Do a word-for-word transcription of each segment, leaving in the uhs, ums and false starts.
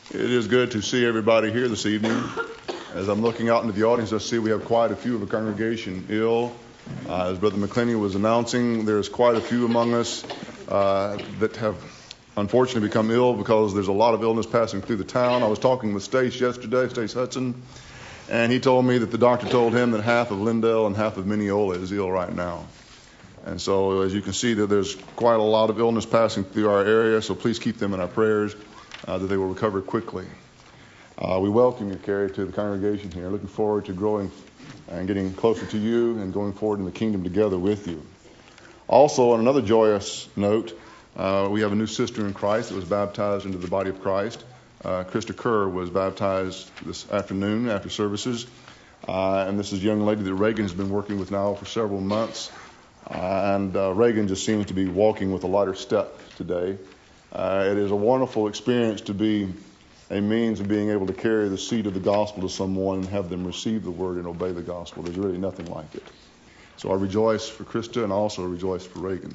It is good to see everybody here this evening. As I'm looking out into the audience, I see we have quite a few of the congregation ill. Uh, as Brother McClenny was announcing, there's quite a few among us uh, that have unfortunately become ill because there's a lot of illness passing through the town. I was talking with Stace yesterday, Stace Hudson, and he told me that the doctor told him that half of Lindell and half of Mineola is ill right now. And so as you can see, that there's quite a lot of illness passing through our area, so please keep them in our prayers. Uh, that they will recover quickly. Uh, we welcome you, Carrie, to the congregation here. Looking forward to growing and getting closer to you and going forward in the kingdom together with you. Also, on another joyous note, uh, we have a new sister in Christ that was baptized into the body of Christ. Uh, Krista Kerr was baptized this afternoon after services. Uh, and this is a young lady that Reagan has been working with now for several months. Uh, and uh, Reagan just seems to be walking with a lighter step today. Uh, it is a wonderful experience to be a means of being able to carry the seed of the gospel to someone and have them receive the word and obey the gospel. There's really nothing like it. So I rejoice for Krista and also rejoice for Reagan.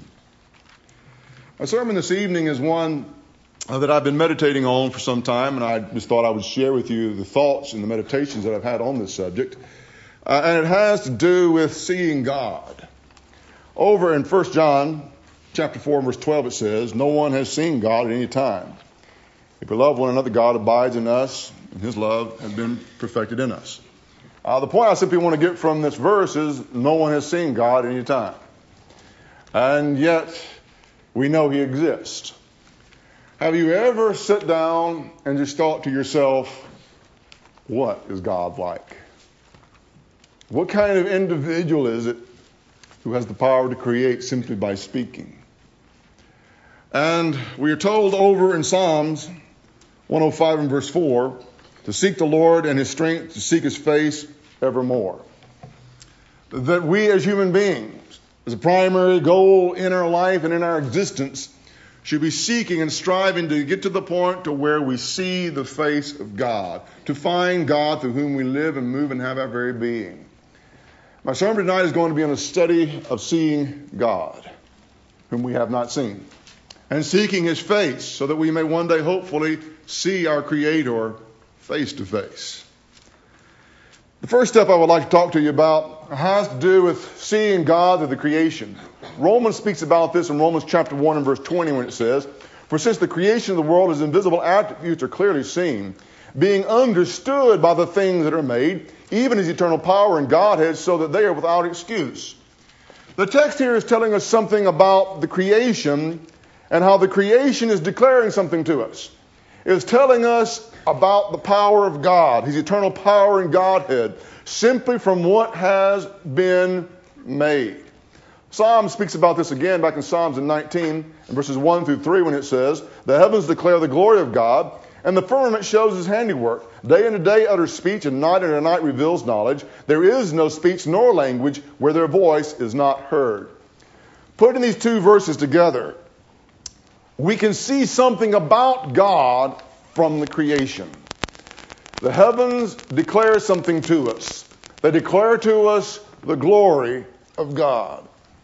My sermon this evening is one uh, that I've been meditating on for some time, and I just thought I would share with you the thoughts and the meditations that I've had on this subject. Uh, and it has to do with seeing God. Over in First John chapter four, verse twelve, it says, "No one has seen God at any time. If we love one another, God abides in us, and his love has been perfected in us." Uh, the point I simply want to get from this verse is no one has seen God at any time. And yet, we know he exists. Have you ever sat down and just thought to yourself, what is God like? What kind of individual is it who has the power to create simply by speaking? And we are told over in Psalms one oh five and verse four to seek the Lord and his strength, to seek his face evermore. That we as human beings, as a primary goal in our life and in our existence, should be seeking and striving to get to the point to where we see the face of God, to find God through whom we live and move and have our very being. My sermon tonight is going to be on a study of seeing God, whom we have not seen, and seeking his face so that we may one day hopefully see our Creator face to face. The first step I would like to talk to you about has to do with seeing God through the creation. Romans speaks about this in Romans chapter one and verse twenty when it says, "For since the creation of the world, his invisible attributes are clearly seen, being understood by the things that are made, even his eternal power and Godhead, so that they are without excuse." The text here is telling us something about the creation and how the creation is declaring something to us. It's telling us about the power of God, his eternal power and Godhead, simply from what has been made. Psalm speaks about this again back in Psalms nineteen, in verses one through three, when it says, "The heavens declare the glory of God, and the firmament shows his handiwork. Day unto day utters speech, and night unto night reveals knowledge. There is no speech nor language where their voice is not heard." Putting these two verses together, we can see something about God from the creation. The heavens declare something to us. They declare to us the glory of God.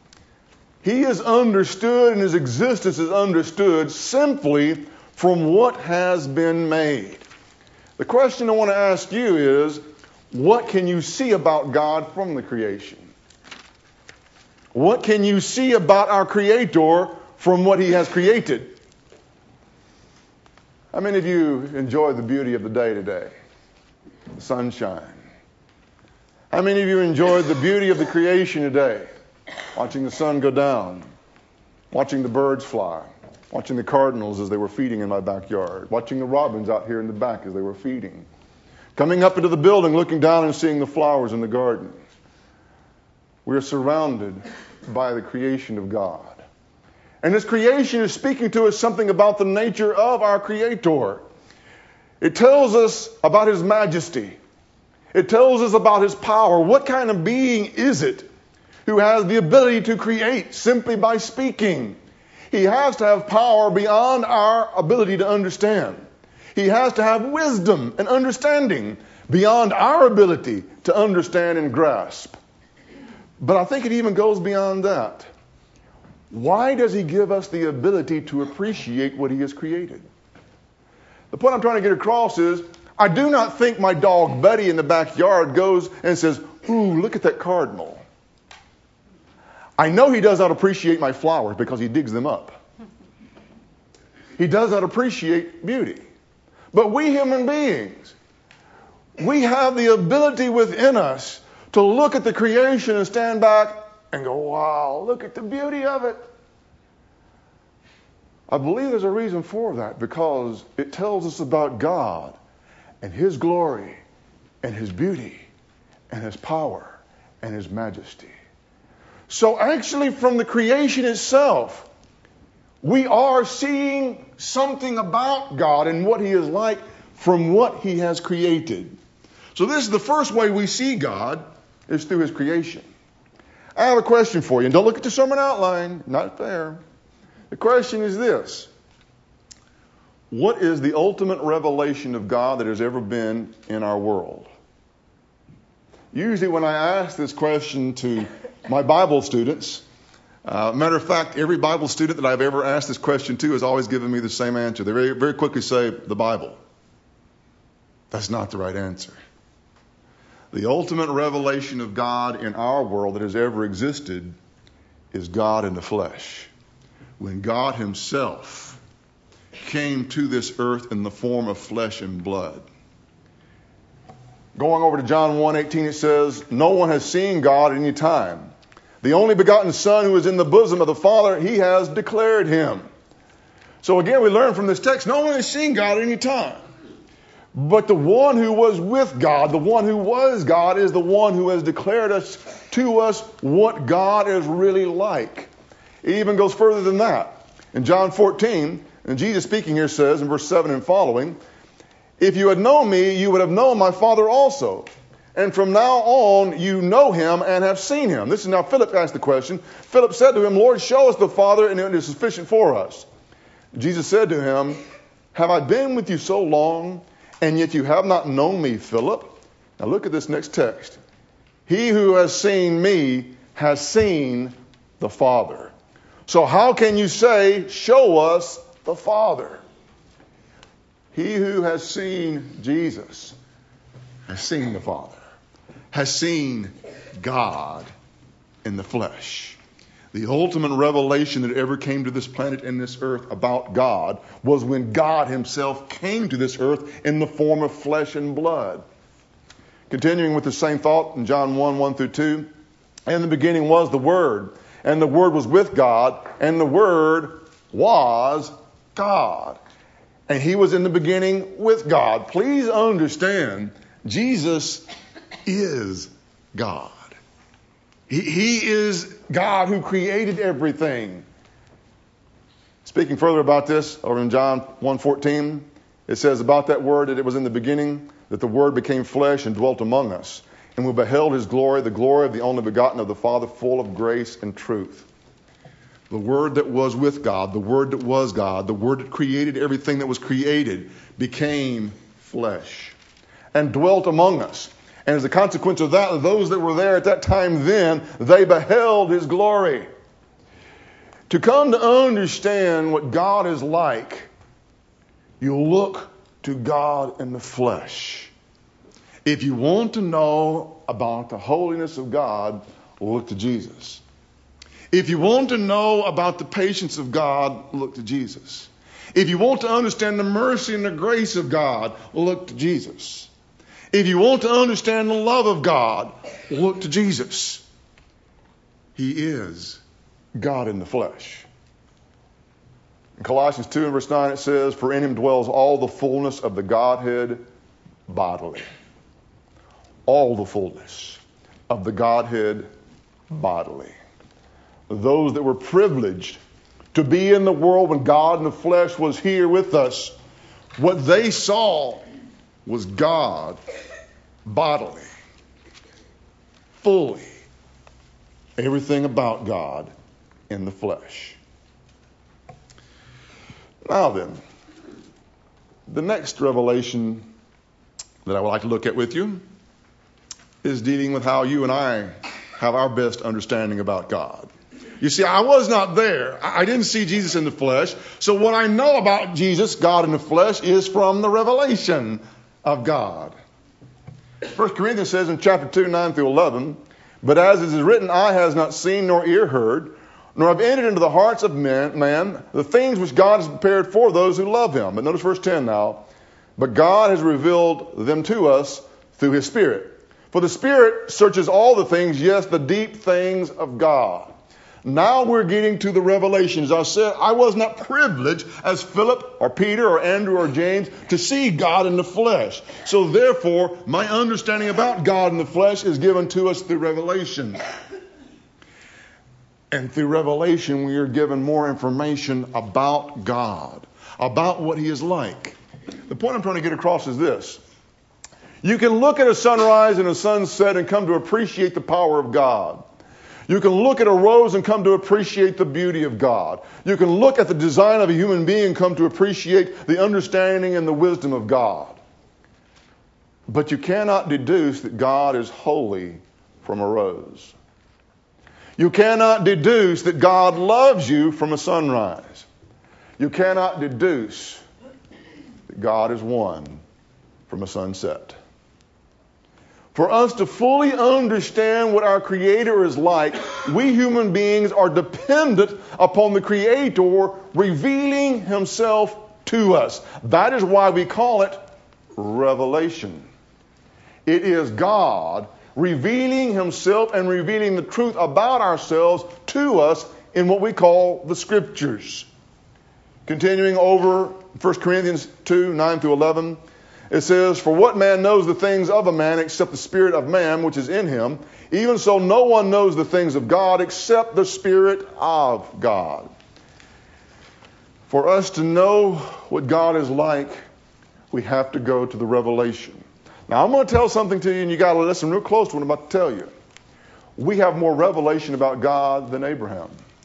He is understood, and his existence is understood simply from what has been made. The question I want to ask you is, what can you see about God from the creation? What can you see about our Creator from what he has created? How many of you enjoy the beauty of the day today? The sunshine. How many of you enjoyed the beauty of the creation today? Watching the sun go down, watching the birds fly, watching the cardinals as they were feeding in my backyard, watching the robins out here in the back as they were feeding, coming up into the building, looking down and seeing the flowers in the garden. We are surrounded by the creation of God. And this creation is speaking to us something about the nature of our Creator. It tells us about his majesty. It tells us about his power. What kind of being is it who has the ability to create simply by speaking? He has to have power beyond our ability to understand. He has to have wisdom and understanding beyond our ability to understand and grasp. But I think it even goes beyond that. Why does he give us the ability to appreciate what he has created? The point I'm trying to get across is, I do not think my dog Buddy in the backyard goes and says, ooh, look at that cardinal. I know he does not appreciate my flowers because he digs them up. He does not appreciate beauty. But we human beings, we have the ability within us to look at the creation and stand back and go, wow, look at the beauty of it. I believe there's a reason for that, because it tells us about God and His glory and His beauty and His power and His majesty. So actually, from the creation itself, we are seeing something about God and what He is like from what He has created. So this is the first way we see God, is through His creation. I have a question for you, and don't look at the sermon outline, not there. The question is this: what is the ultimate revelation of God that has ever been in our world? Usually when I ask this question to my Bible students, uh, matter of fact, every Bible student that I've ever asked this question to has always given me the same answer. They very, very quickly say, the Bible. That's not the right answer. The ultimate revelation of God in our world that has ever existed is God in the flesh. When God Himself came to this earth in the form of flesh and blood. Going over to John one eighteen, it says, no one has seen God at any time. The only begotten Son who is in the bosom of the Father, He has declared Him. So again, we learn from this text, no one has seen God at any time. But the one who was with God, the one who was God, is the one who has declared us to us what God is really like. It even goes further than that. In John fourteen, and Jesus speaking here says in verse seven and following, if you had known me, you would have known my Father also. And from now on, you know Him and have seen Him. This is now Philip asked the question. Philip said to Him, Lord, show us the Father, and it is sufficient for us. Jesus said to him, have I been with you so long, and yet you have not known me, Philip? Now look at this next text. He who has seen me has seen the Father. So how can you say, show us the Father? He who has seen Jesus has seen the Father, has seen God in the flesh. The ultimate revelation that ever came to this planet and this earth about God was when God Himself came to this earth in the form of flesh and blood. Continuing with the same thought in John one, one through two. In the beginning was the Word, and the Word was with God, and the Word was God. And He was in the beginning with God. Please understand, Jesus is God. He, he is God who created everything. Speaking further about this, over in John one fourteen, it says about that Word that it was in the beginning, that the Word became flesh and dwelt among us. And we beheld His glory, the glory of the only begotten of the Father, full of grace and truth. The Word that was with God, the Word that was God, the Word that created everything that was created, became flesh and dwelt among us. And as a consequence of that, those that were there at that time then, they beheld His glory. To come to understand what God is like, you look to God in the flesh. If you want to know about the holiness of God, look to Jesus. If you want to know about the patience of God, look to Jesus. If you want to understand the mercy and the grace of God, look to Jesus. If you want to understand the love of God, look to Jesus. He is God in the flesh. In Colossians two and verse nine it says, for in Him dwells all the fullness of the Godhead bodily. All the fullness of the Godhead bodily. Those that were privileged to be in the world when God in the flesh was here with us, what they saw was God bodily, fully, everything about God in the flesh. Now then, the next revelation that I would like to look at with you is dealing with how you and I have our best understanding about God. You see, I was not there. I didn't see Jesus in the flesh. So what I know about Jesus, God in the flesh, is from the revelation of God. First Corinthians says in chapter two, nine through eleven, but as it is written, eye has not seen nor ear heard, nor have entered into the hearts of men, man the things which God has prepared for those who love him. But notice verse ten now. But God has revealed them to us through his Spirit. For the Spirit searches all the things, yes, the deep things of God. Now we're getting to the revelations. I said I was not privileged as Philip or Peter or Andrew or James to see God in the flesh. So therefore, my understanding about God in the flesh is given to us through revelation. And through revelation, we are given more information about God, about what he is like. The point I'm trying to get across is this. You can look at a sunrise and a sunset and come to appreciate the power of God. You can look at a rose and come to appreciate the beauty of God. You can look at the design of a human being and come to appreciate the understanding and the wisdom of God. But you cannot deduce that God is holy from a rose. You cannot deduce that God loves you from a sunrise. You cannot deduce that God is one from a sunset. For us to fully understand what our Creator is like, we human beings are dependent upon the Creator revealing himself to us. That is why we call it revelation. It is God revealing himself and revealing the truth about ourselves to us in what we call the Scriptures. Continuing over First Corinthians two, nine through eleven, it says, for what man knows the things of a man except the spirit of man which is in him? Even so, no one knows the things of God except the Spirit of God. For us to know what God is like, we have to go to the revelation. Now, I'm going to tell something to you, and you got to listen real close to what I'm about to tell you. We have more revelation about God than Abraham.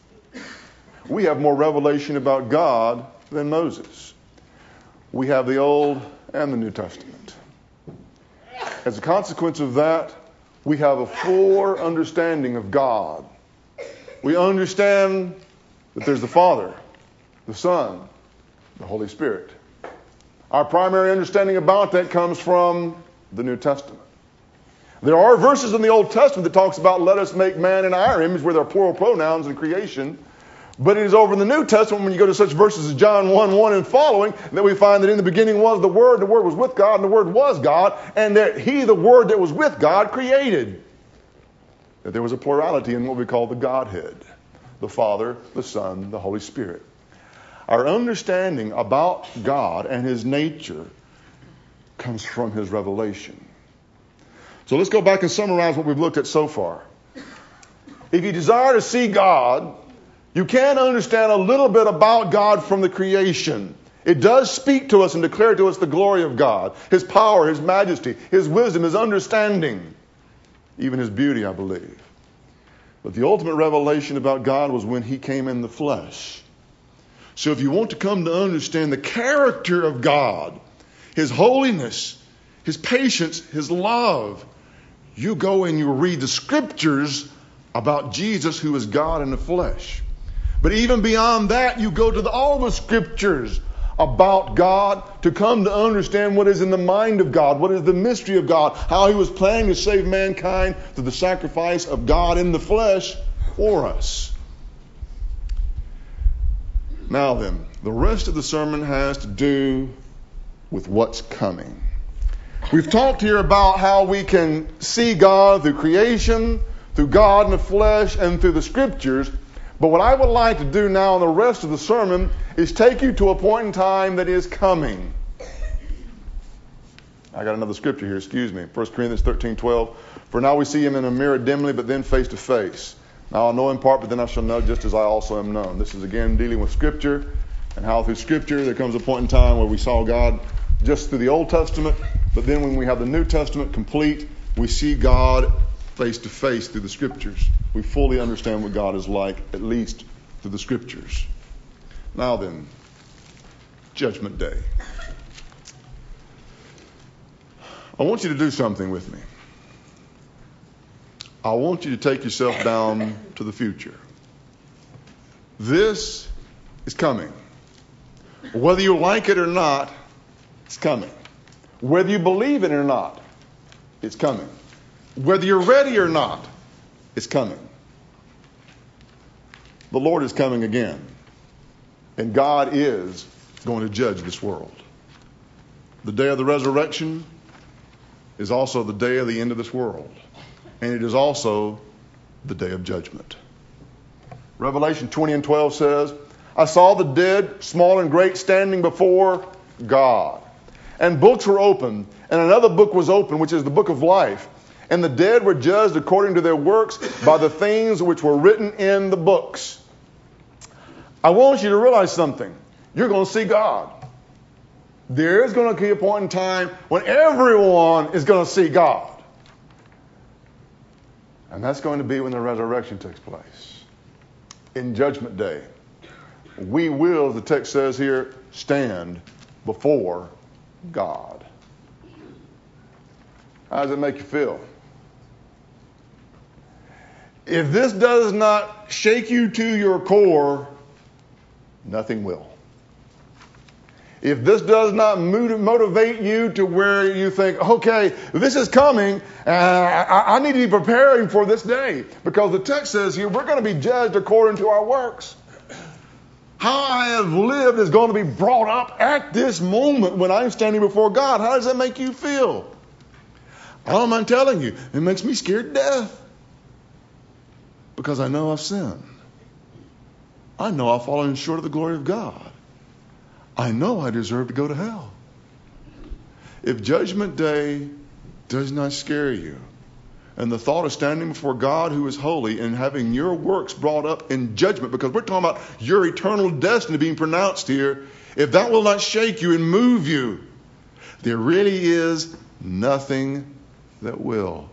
We have more revelation about God than Moses. We have the Old and the New Testament. As a consequence of that, we have a fuller understanding of God. We understand that there's the Father, the Son, the Holy Spirit. Our primary understanding about that comes from the New Testament. There are verses in the Old Testament that talks about let us make man in our image, where there are plural pronouns in creation. But it is over in the New Testament, when you go to such verses as John one, one and following, that we find that in the beginning was the Word, the Word was with God, and the Word was God, and that He, the Word that was with God, created. That there was a plurality in what we call the Godhead, the Father, the Son, the Holy Spirit. Our understanding about God and His nature comes from His revelation. So let's go back and summarize what we've looked at so far. If you desire to see God, you can understand a little bit about God from the creation. It does speak to us and declare to us the glory of God, His power, His majesty, His wisdom, His understanding, even His beauty, I believe. But the ultimate revelation about God was when He came in the flesh. So if you want to come to understand the character of God, His holiness, His patience, His love, you go and you read the Scriptures about Jesus, who is God in the flesh. But even beyond that, you go to the, all the Scriptures about God to come to understand what is in the mind of God, what is the mystery of God, how He was planning to save mankind through the sacrifice of God in the flesh for us. Now then, the rest of the sermon has to do with what's coming. We've talked here about how we can see God through creation, through God in the flesh, and through the Scriptures. But what I would like to do now in the rest of the sermon is take you to a point in time that is coming. I got another scripture here, excuse me. First Corinthians thirteen, twelve. For now we see Him in a mirror dimly, but then face to face. Now I know in part, but then I shall know just as I also am known. This is again dealing with Scripture, and how through Scripture there comes a point in time where we saw God just through the Old Testament, but then when we have the New Testament complete, we see God face to face through the Scriptures. We fully understand what God is like, at least through the Scriptures. Now then, Judgment Day. I want you to do something with me. I want you to take yourself down to the future. This is coming. Whether you like it or not, it's coming. Whether you believe it or not, it's coming. Whether you're ready or not, it's coming. The Lord is coming again. And God is going to judge this world. The day of the resurrection is also the day of the end of this world. And it is also the day of judgment. Revelation twenty and twelve says, I saw the dead, small and great, standing before God. And books were opened, and another book was opened, which is the book of life. And the dead were judged according to their works by the things which were written in the books. I want you to realize something. You're going to see God. There is going to be a point in time when everyone is going to see God. And that's going to be when the resurrection takes place. In Judgment Day, we will, as the text says here, stand before God. How does it make you feel? If this does not shake you to your core, nothing will. If this does not motivate you to where you think, okay, this is coming, and I, I need to be preparing for this day. Because the text says here, we're going to be judged according to our works. How I have lived is going to be brought up at this moment when I'm standing before God. How does that make you feel? I don't mind telling you, it makes me scared to death. Because I know I've sinned. I know I've fallen short of the glory of God. I know I deserve to go to hell. If Judgment Day does not scare you, and the thought of standing before God who is holy and having your works brought up in judgment, because we're talking about your eternal destiny being pronounced here, if that will not shake you and move you, there really is nothing that will.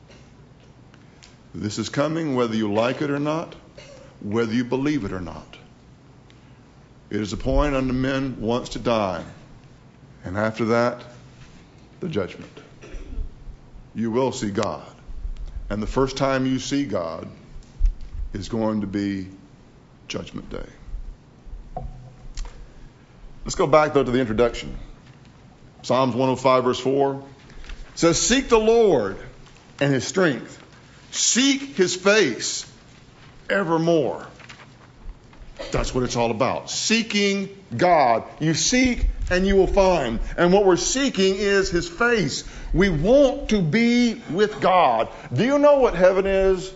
This is coming whether you like it or not, whether you believe it or not. It is appointed unto men once to die, and after that, the judgment. You will see God. And the first time you see God is going to be Judgment Day. Let's go back, though, to the introduction. Psalms one oh five, verse four says, seek the Lord and his strength. Seek his face evermore. That's what it's all about. Seeking God. You seek and you will find. And what we're seeking is his face. We want to be with God. Do you know what heaven is?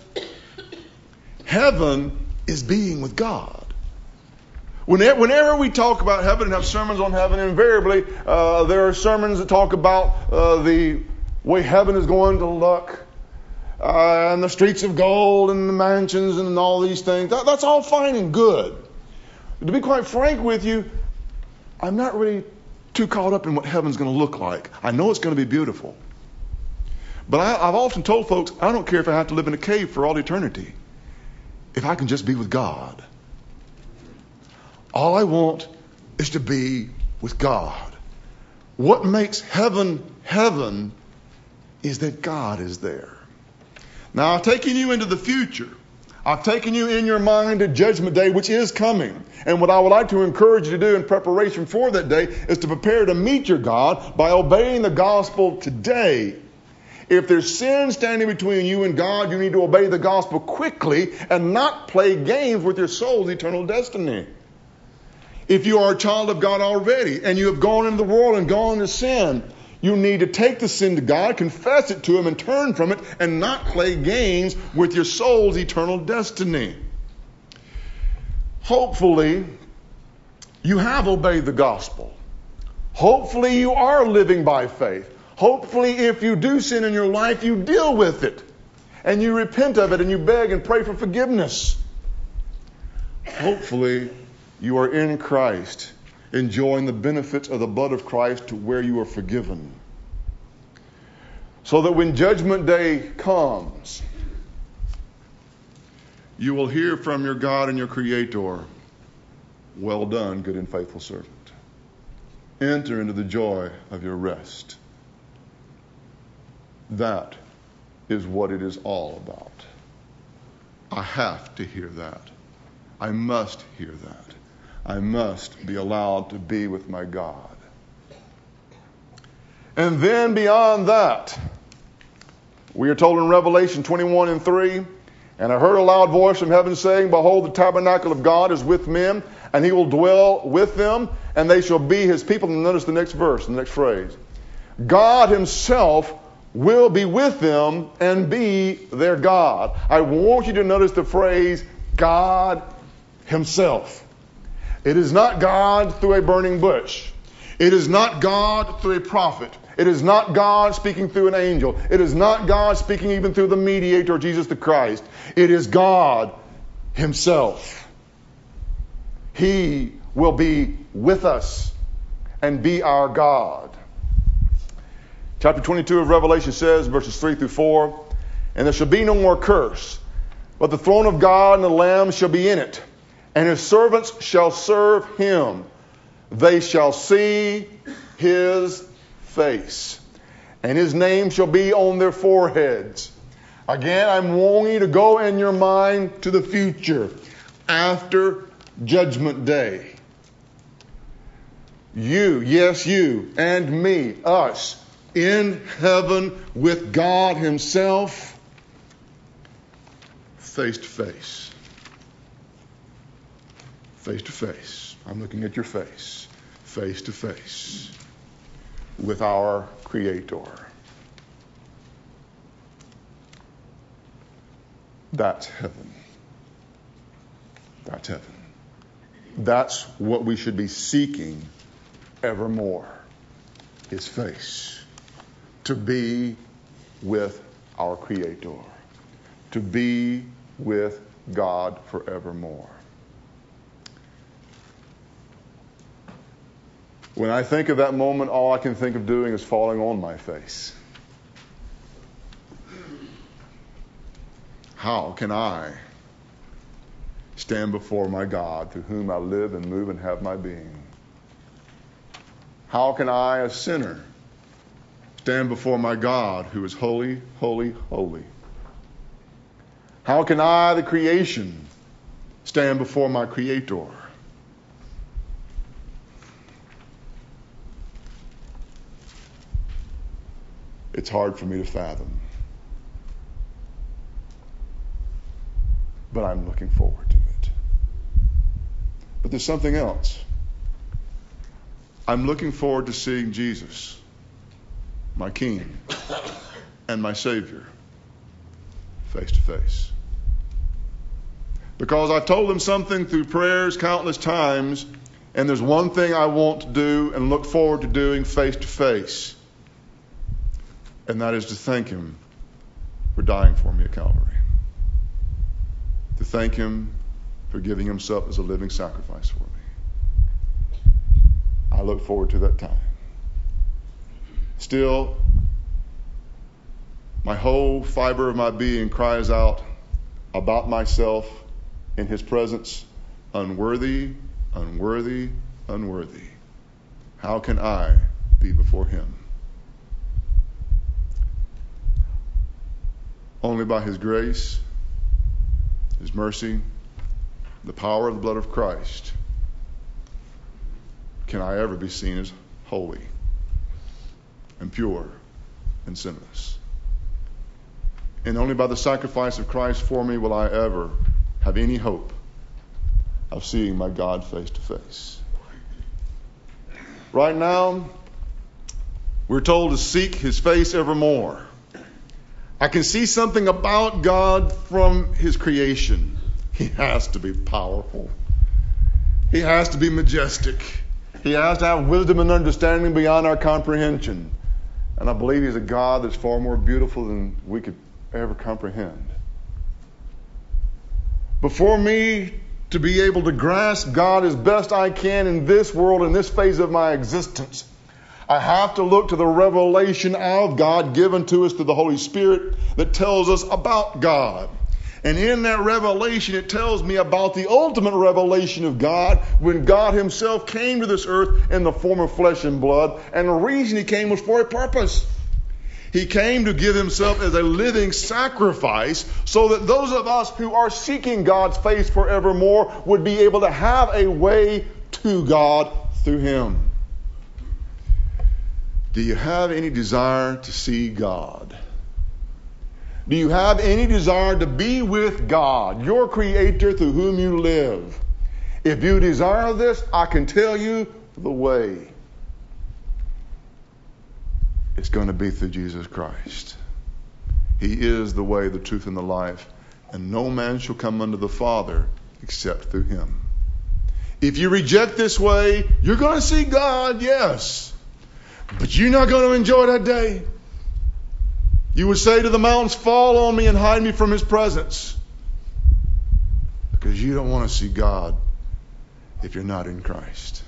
Heaven is being with God. Whenever, whenever we talk about heaven and have sermons on heaven, invariably uh, there are sermons that talk about uh, the way heaven is going to look. Uh, and the streets of gold and the mansions and all these things. That, that's all fine and good. To be quite frank with you, I'm not really too caught up in what heaven's going to look like. I know it's going to be beautiful. But I, I've often told folks, I don't care if I have to live in a cave for all eternity, if I can just be with God. All I want is to be with God. What makes heaven heaven is that God is there. Now, I've taken you into the future. I've taken you in your mind to Judgment Day, which is coming. And what I would like to encourage you to do in preparation for that day is to prepare to meet your God by obeying the gospel today. If there's sin standing between you and God, you need to obey the gospel quickly and not play games with your soul's eternal destiny. If you are a child of God already and you have gone into the world and gone into sin, you need to take the sin to God, confess it to him, and turn from it, and not play games with your soul's eternal destiny. Hopefully, you have obeyed the gospel. Hopefully, you are living by faith. Hopefully, if you do sin in your life, you deal with it, and you repent of it, and you beg and pray for forgiveness. Hopefully, you are in Christ, enjoying the benefits of the blood of Christ to where you are forgiven. So that when Judgment Day comes, you will hear from your God and your Creator, well done, good and faithful servant. Enter into the joy of your rest. That is what it is all about. I have to hear that. I must hear that. I must be allowed to be with my God. And then beyond that, we are told in Revelation twenty-one and three, and I heard a loud voice from heaven saying, behold, the tabernacle of God is with men, and he will dwell with them, and they shall be his people. And notice the next verse, the next phrase. God himself will be with them and be their God. I want you to notice the phrase, God himself. It is not God through a burning bush. It is not God through a prophet. It is not God speaking through an angel. It is not God speaking even through the mediator, Jesus the Christ. It is God himself. He will be with us and be our God. Chapter twenty-two of Revelation says, verses three through four, and there shall be no more curse, but the throne of God and the Lamb shall be in it, and his servants shall serve him. They shall see his face, and his name shall be on their foreheads. Again, I'm wanting you to go in your mind to the future, after Judgment Day. You, yes, you, and me, us, in heaven with God himself, face to face. Face to face. I'm looking at your face. Face to face with our Creator. That's heaven. That's heaven. That's what we should be seeking evermore. His face. To be with our Creator. To be with God forevermore. When I think of that moment, all I can think of doing is falling on my face. How can I stand before my God, through whom I live and move and have my being? How can I, a sinner, stand before my God, who is holy, holy, holy? How can I, the creation, stand before my Creator? It's hard for me to fathom. But I'm looking forward to it. But there's something else. I'm looking forward to seeing Jesus, my King and my Savior, face to face. Because I told him something through prayers countless times, and there's one thing I want to do and look forward to doing face to face. And that is to thank him for dying for me at Calvary. To thank him for giving himself as a living sacrifice for me. I look forward to that time. Still, my whole fiber of my being cries out about myself in his presence, unworthy, unworthy, unworthy. How can I be before him? Only by his grace, his mercy, the power of the blood of Christ, can I ever be seen as holy and pure and sinless. And only by the sacrifice of Christ for me will I ever have any hope of seeing my God face to face. Right now, we're told to seek his face evermore. I can see something about God from his creation. He has to be powerful. He has to be majestic. He has to have wisdom and understanding beyond our comprehension. And I believe he's a God that's far more beautiful than we could ever comprehend. But for me to be able to grasp God as best I can in this world, in this phase of my existence, I have to look to the revelation of God given to us through the Holy Spirit that tells us about God. And in that revelation, it tells me about the ultimate revelation of God when God himself came to this earth in the form of flesh and blood. And the reason he came was for a purpose. He came to give himself as a living sacrifice so that those of us who are seeking God's face forevermore would be able to have a way to God through him. Do you have any desire to see God? Do you have any desire to be with God, your Creator through whom you live? If you desire this, I can tell you the way. It's going to be through Jesus Christ. He is the way, the truth, and the life, and no man shall come unto the Father except through him. If you reject this way, you're going to see God, yes, but you're not going to enjoy that day. You would say to the mountains, fall on me and hide me from his presence, because you don't want to see God if you're not in Christ.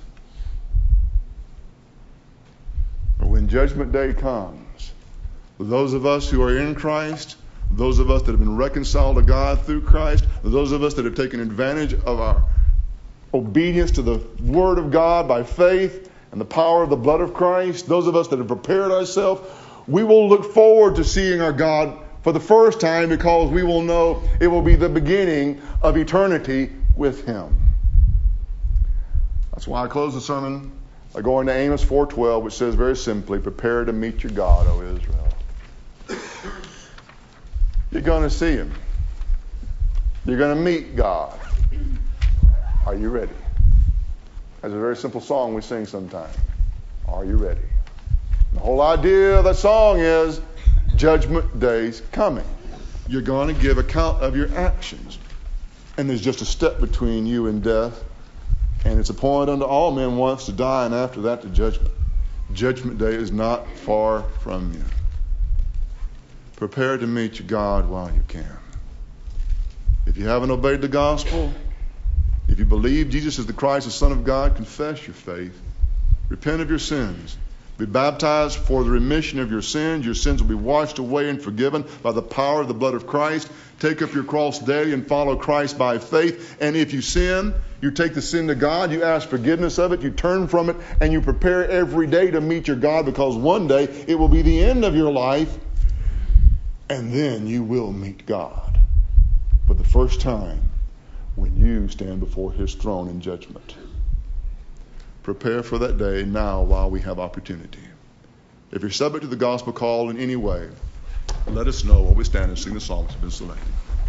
But when judgment day comes, those of us who are in Christ, those of us that have been reconciled to God through Christ, those of us that have taken advantage of our obedience to the Word of God by faith and the power of the blood of Christ, those of us that have prepared ourselves, we will look forward to seeing our God for the first time, because we will know it will be the beginning of eternity with him. That's why I close the sermon by going to Amos four twelve, which says very simply, prepare to meet your God, O Israel. You're going to see him. You're going to meet God. Are you ready? That's a very simple song we sing sometimes. Are you ready? The whole idea of that song is judgment day's coming. You're going to give account of your actions. And there's just a step between you and death. And it's appointed unto all men once to die, and after that to judgment. Judgment day is not far from you. Prepare to meet your God while you can. If you haven't obeyed the gospel, if you believe Jesus is the Christ, the Son of God, confess your faith. Repent of your sins. Be baptized for the remission of your sins. Your sins will be washed away and forgiven by the power of the blood of Christ. Take up your cross daily and follow Christ by faith. And if you sin, you take the sin to God. You ask forgiveness of it. You turn from it. And you prepare every day to meet your God, because one day it will be the end of your life. And then you will meet God for the first time when you stand before his throne in judgment. Prepare for that day now while we have opportunity. If you're subject to the gospel call in any way, let us know while we stand and sing the psalms that have been selected.